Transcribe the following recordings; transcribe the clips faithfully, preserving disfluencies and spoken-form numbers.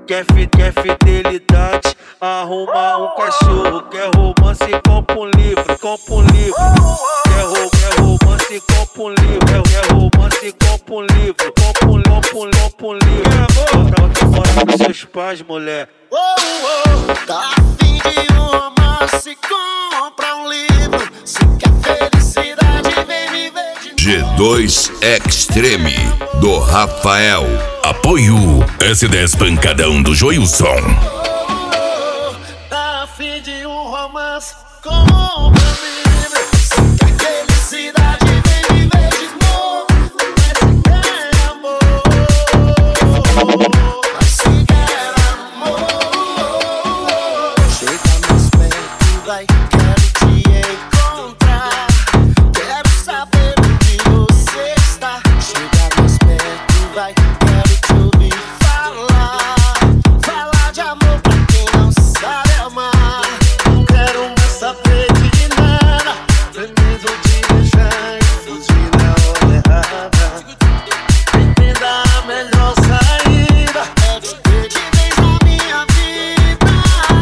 Quer, fi, quer fidelidade, arruma um cachorro. Quer romance, compra um livro, compra um livro. Quer, ro, quer romance, compra um livro. Quer romance, compra um livro. Compra um, compra um, compra um livro. Bota, bota fora com seus pais, mulher. Oh, oh, tá afim de um romance, compra um livro. Se quer felicidade, vem me ver de novo. G dois Extreme, do Rafael. Apoio S dez Pancadão do Joilson. Oh, tá afim de um romance, compra um livro. Se quer felicidade, vem me ver de novo. Mas se quer amor, mas se quer amor, chega mais perto, vai, quero te encontrar. Quero saber onde você está. Chega mais perto, vai, quero te ouvir falar. Falar de amor pra quem não sabe amar. Não quero mais saber de nada. Também vou te deixar e fugir na hora errada. Entenda a melhor saída é te ter de vez na minha vida.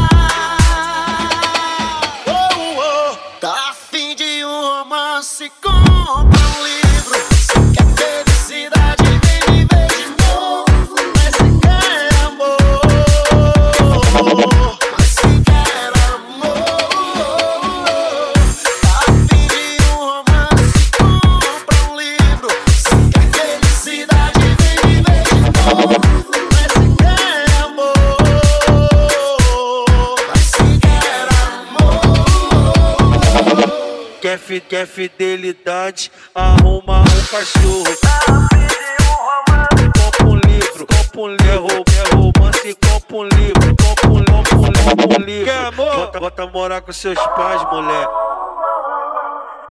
Oh, oh, tá afim de um romance, compra um livro. Se quer felicidade, vem me ver de novo. Mas se quer amor, mas se quer amor, tá afim de um romance, compra um livro. Se quer felicidade, vem me ver de novo. Mas se quer amor, mas se quer amor. Quer, fi, quer fidelidade, arruma um cachorro. Compra um livro, compra um livro. Quer romance, compra um livro. Compra um, compra um, compra um livro. Quer amor? Bota, bota morar com seus pais, mulher.